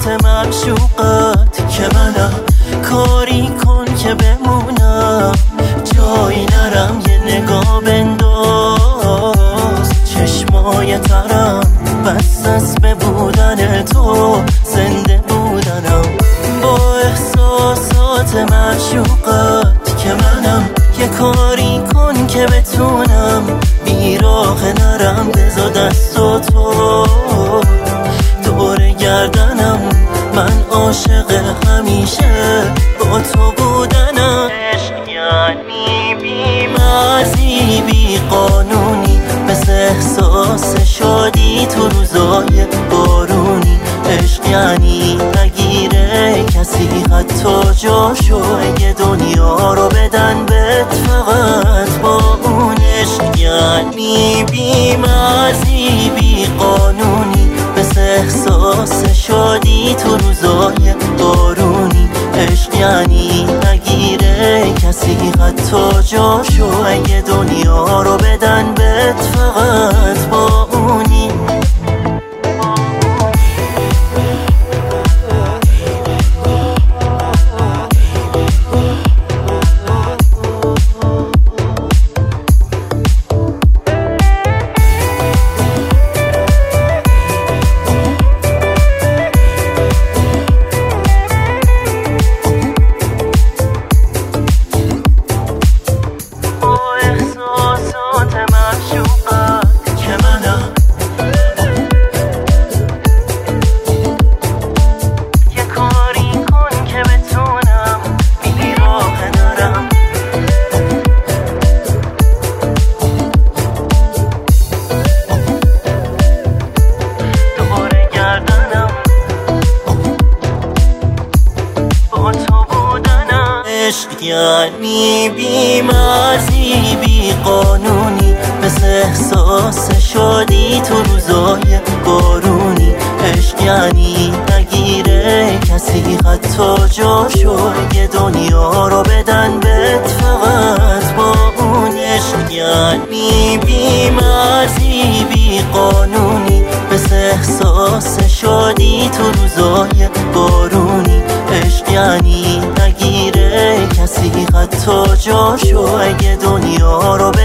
احساسات معشوقت که منم، کاری کن که بمونم، جایی نرم، یه نگاه بنداز. چشمای ترم بس از به بودن تو، زنده بودنم با احساسات معشوقت که منم. یه کاری کن که بتونم بیراه نرم، بذار دست و تو دور گردنم. من عاشق همیشه با تو بودنم. عشق یعنی بی مرزی، بی قانونی، مثل احساس شادی تو روزای بارونی. عشق یعنی نگیره کسی حتی جاشو، اگه دنیا رو بدن بهت فقط با اون. عشق یعنی بی مرزی، بی قانونی، مثل احساس شادی تو روزای بارونی. عشق یعنی نگیره کسی حتی جاشو، اگه دنیا رو بدن بهت فقط با اونی. عشق یعنی بی مرزی، بی قانونی، مثل احساس شادی تو روزای بارونی. عشق یعنی نگیره کسی حتی جاشو، اگه دنیا رو بدن بهت فقط با اون. عشق یعنی بی مرزی، بی قانونی، مثل احساس شادی تو روزای بارونی. عشق یعنی نگیره کسی حتی جاشو، اگه دنیا رو